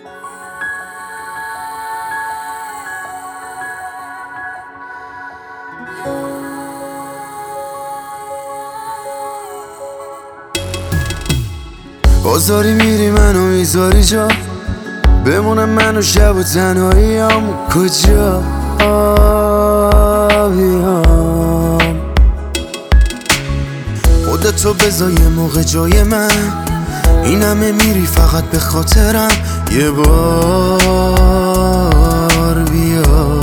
بازاری میری منو میذاری جا، بمونم من و شب و تنهاییام. کجا بیام خودتو بذار یه موقع جای من، این همه میری فقط به خاطرم. یه بار بیا.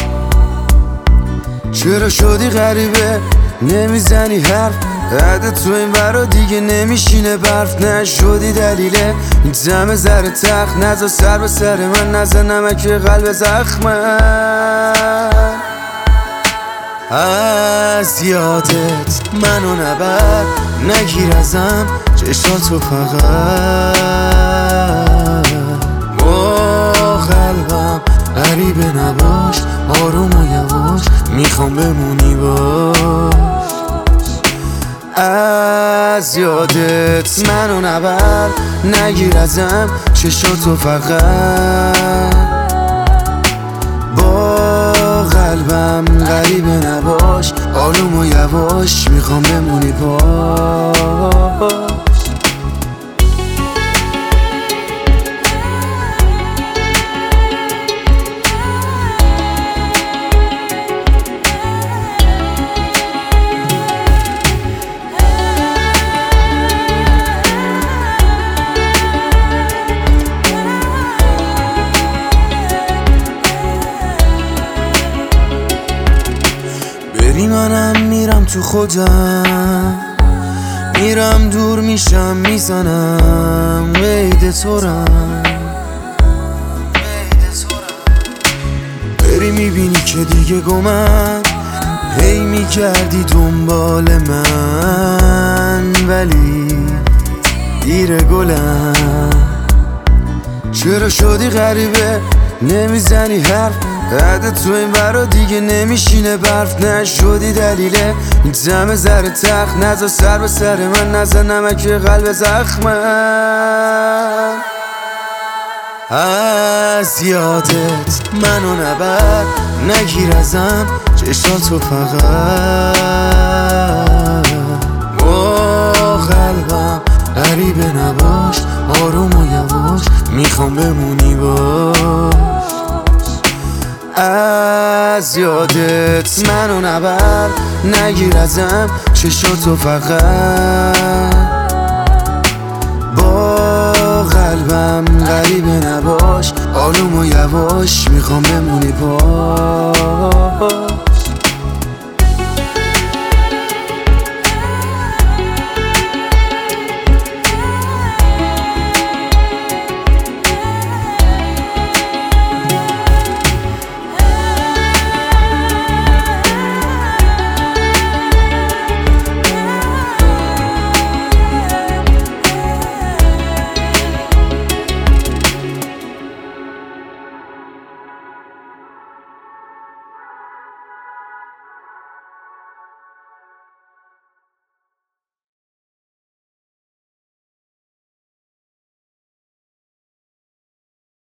چرا شدی غریبه نمیزنی حرف، بعد تو این برا دیگه نمیشینه برف. نشدی دلیله این دم زر تخت، نزا سر به سر من، نزا نمک قلب زخمه. از یادت منو نبر، نگیر ازم چشاتو فقط. با قلبم غریبه نباش، آروم و یواش میخوام بمونی باش. از یادت منو نبر، نگیر ازم چشاتو فقط. با قلبم غریبه نباش، آروم و یواش میخوام بمونی باش. منم میرم تو خودم، میرم دور میشم میزنم قید تورم. بری میبینی که دیگه گمم، هی میگردی دنبال من، ولی دیر گلم. چرا شدی غریبه نمیزنی حرف، بعد تو این برا دیگه نمیشینه برف. نشدی دلیله این دم زر تخت، نزا سر به سر من، نزا نمک قلب زخمه. از یادت منو نبر، نگیر ازم چشاتو فقط. با قلبم غریبه نباش، آروم و یواش میخوام بمونی باش. از یادت منو نبر، نگیر ازم چشاتو فقط. با قلبم غریبه نباش، آروم و یواش میخوام بمونی باش.